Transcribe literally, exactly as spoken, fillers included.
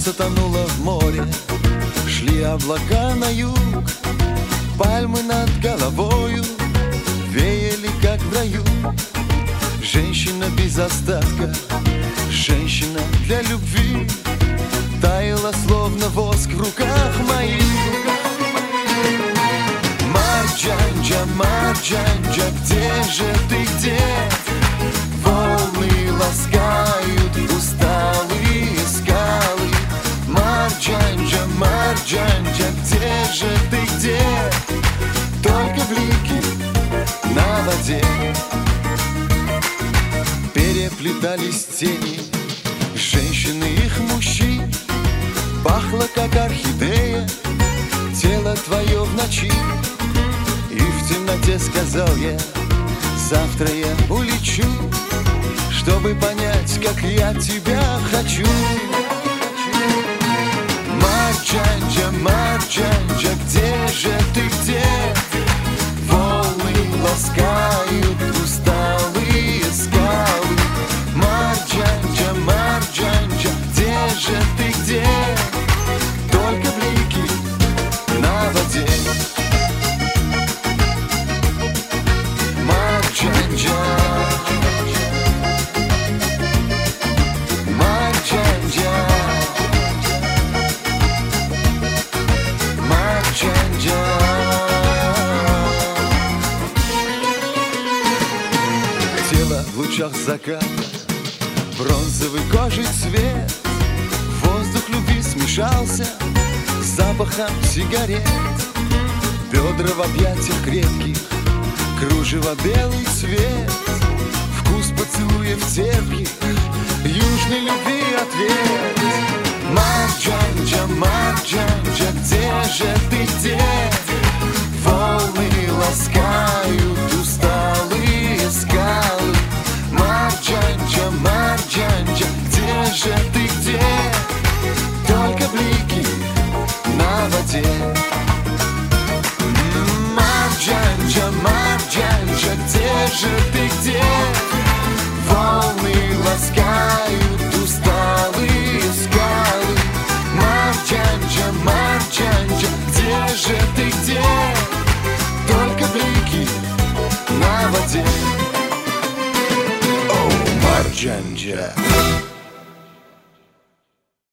солнце тонуло в море, шли облака на юг, пальмы над головою веяли, как в раю. Женщина без остатка, женщина для любви, таяла, словно воск в руках моих. Марджанджа, Марджанджа, где же ты, где? Волны ласкают усталые скалы. Марджанджа, Марджанджа, где же ты, где? Только блики на воде. Переплетались тени женщин и их мужчин. Пахло, как орхидея, тело твое в ночи. И в темноте сказал я: завтра я улечу, чтобы понять, как я тебя хочу. Марджанджа, Марджанджа, где же ты, где? Волны ласкают усталые скалы. Марджанджа, Марджанджа, где же ты, где? Только блики на воде. Марджанджа, Марджанджа, Марджанджа. Тело в лучах заката, бронзовый кожей цвет. Воздух любви смешался с запахом сигарет. Бедра в объятиях крепких, кружево белый цвет. Вкус поцелуев терпких, южной любви ответ. Марджанджа, Марджанджа, где же ты, где? Волны ласкают усталые скалы. Марджанджа, Марджанджа, где же ты, где? Только блики на воде. Марджанджа, Марджанджа, где же ты, где? Волны ласкают усталые скалы. Марджанджа, Марджанджа, где же ты, где? Только блики на воде. О, Марджанджа.